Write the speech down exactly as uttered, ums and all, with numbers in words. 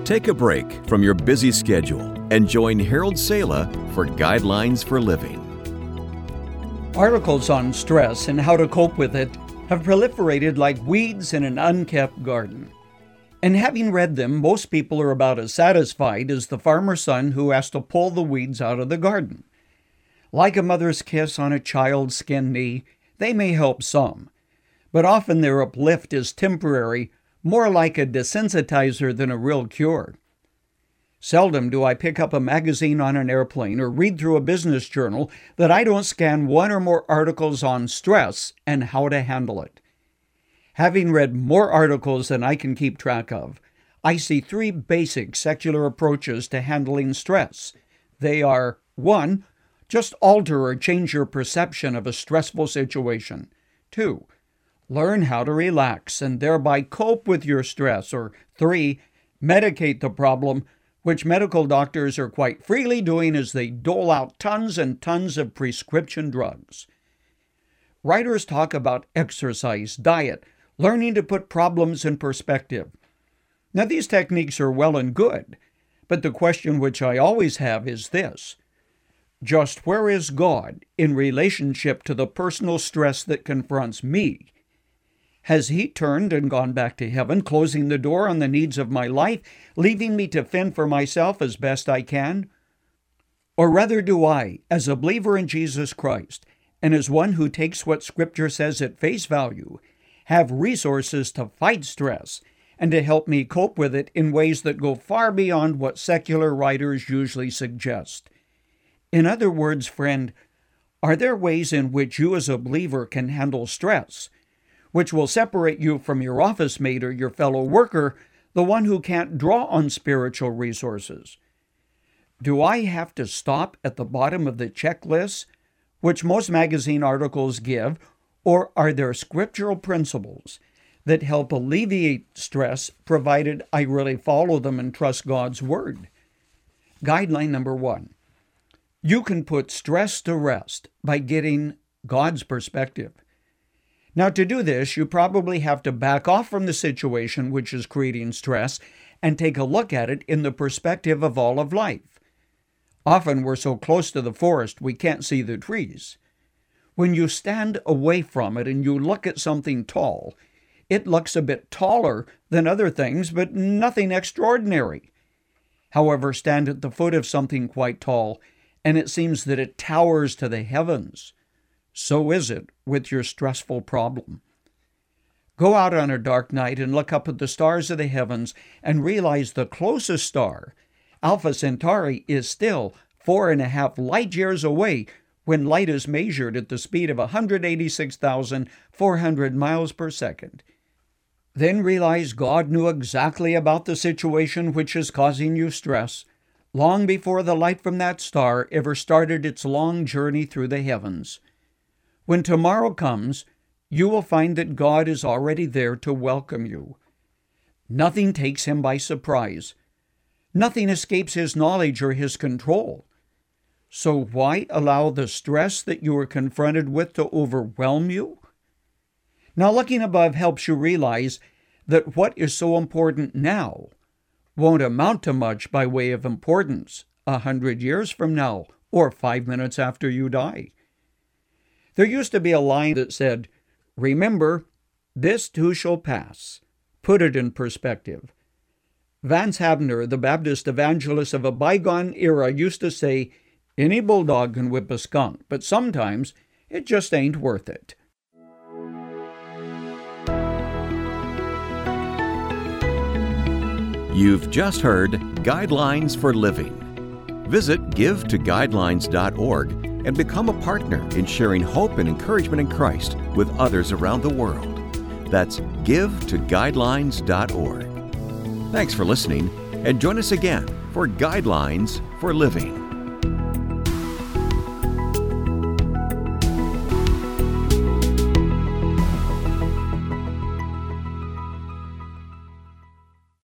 Take a break from your busy schedule and join Harold Sala for Guidelines for Living. Articles on stress and how to cope with it have proliferated like weeds in an unkept garden. And having read them, most people are about as satisfied as the farmer's son who has to pull the weeds out of the garden. Like a mother's kiss on a child's skinned knee, they may help some, but often their uplift is temporary, more like a desensitizer than a real cure. Seldom do I pick up a magazine on an airplane or read through a business journal that I don't scan one or more articles on stress and how to handle it. Having read more articles than I can keep track of, I see three basic secular approaches to handling stress. They are, one, just alter or change your perception of a stressful situation. Two, learn how to relax and thereby cope with your stress. Or three, medicate the problem, which medical doctors are quite freely doing as they dole out tons and tons of prescription drugs. Writers talk about exercise, diet, learning to put problems in perspective. Now, these techniques are well and good, but the question which I always have is this: just where is God in relationship to the personal stress that confronts me? Has he turned and gone back to heaven, closing the door on the needs of my life, leaving me to fend for myself as best I can? Or rather do I, as a believer in Jesus Christ, and as one who takes what Scripture says at face value, have resources to fight stress and to help me cope with it in ways that go far beyond what secular writers usually suggest? In other words, friend, are there ways in which you as a believer can handle stress, which will separate you from your office mate or your fellow worker, the one who can't draw on spiritual resources? Do I have to stop at the bottom of the checklist, which most magazine articles give, or are there scriptural principles that help alleviate stress, provided I really follow them and trust God's Word? Guideline number one: you can put stress to rest by getting God's perspective. Now, to do this, you probably have to back off from the situation which is creating stress and take a look at it in the perspective of all of life. Often we're so close to the forest we can't see the trees. When you stand away from it and you look at something tall, it looks a bit taller than other things, but nothing extraordinary. However, stand at the foot of something quite tall, and it seems that it towers to the heavens. So is it with your stressful problem. Go out on a dark night and look up at the stars of the heavens and realize the closest star, Alpha Centauri, is still four and a half light years away when light is measured at the speed of one hundred eighty-six thousand four hundred miles per second. Then realize God knew exactly about the situation which is causing you stress long before the light from that star ever started its long journey through the heavens. When tomorrow comes, you will find that God is already there to welcome you. Nothing takes him by surprise. Nothing escapes his knowledge or his control. So why allow the stress that you are confronted with to overwhelm you? Now, looking above helps you realize that what is so important now won't amount to much by way of importance a hundred years from now or five minutes after you die. There used to be a line that said, "Remember, this too shall pass." Put it in perspective. Vance Havner, the Baptist evangelist of a bygone era, used to say, "Any bulldog can whip a skunk, but sometimes it just ain't worth it." You've just heard Guidelines for Living. Visit give to guidelines dot org and become a partner in sharing hope and encouragement in Christ with others around the world. That's give to guidelines dot org. Thanks for listening, and join us again for Guidelines for Living.